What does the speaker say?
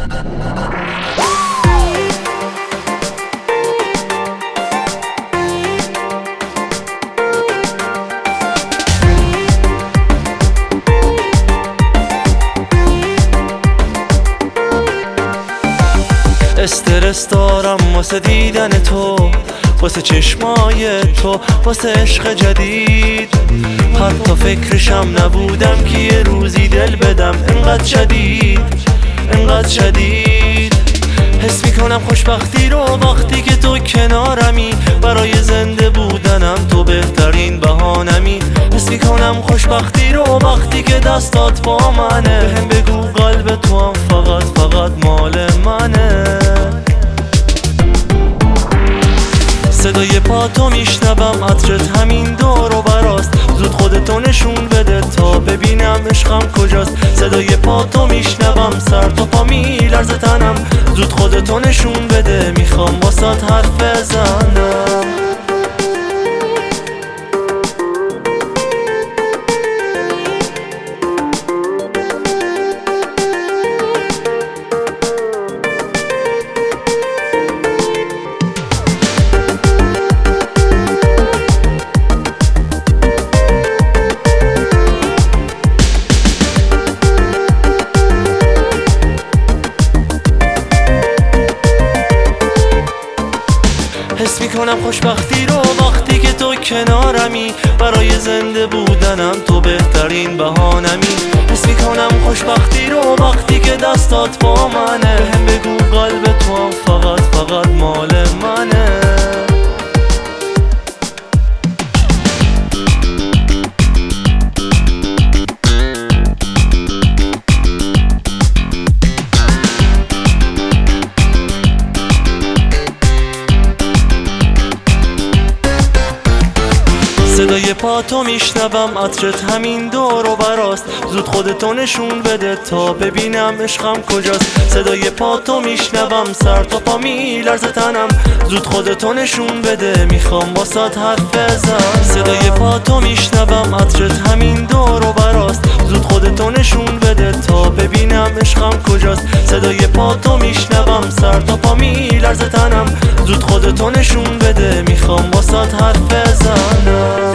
استرس دارم واسه دیدن تو، واسه چشمای تو، واسه عشق جدید. حتی فکرشم نبودم که یه روزی دل بدم انقدر شدید، انقدر شدید. حس میکنم خوشبختی رو وقتی که تو کنارمی، برای زنده بودنم تو بهترین بهانمی. حس میکنم خوشبختی رو وقتی که دستات با منه، بهم بگو قلب تو هم فقط مال منه. صدای پاتو میشنوم، عطرت همین دور و براست. زود خودتو نشون بده تا ببینم عشقم کجاست. صدای پاتو میشنوم، سر تا پا میلرزه تنم. زود خودتو نشون بده، میخوام واسات حرف بزنم. حس میکنم خوشبختی رو وقتی که تو کنارمی، برای زنده بودنم تو بهترین بهانمی. حس میکنم خوشبختی رو وقتی که دستات با منه، هم بگو قلب تو هم فقط مال منه. صدای پاتو میشنوم، عطرت همین دور و براست. زود خودتو نشون بده تا ببینم عشقم کجاست. صدای پاتو میشنوم، سر تا پا میلرزه تنم. زود خودتو نشون بده، میخوام واسات حرف بزنم. صدای پاتو میشنوم، عطرت همین دور و براست. زود خودتو نشون بده تا ببینم عشقم کجاست. صدای پاتو میشنوم، سر تا پا میلرزه تنم. زود خودتو نشون بده، میخوام واسات حرف بزنم.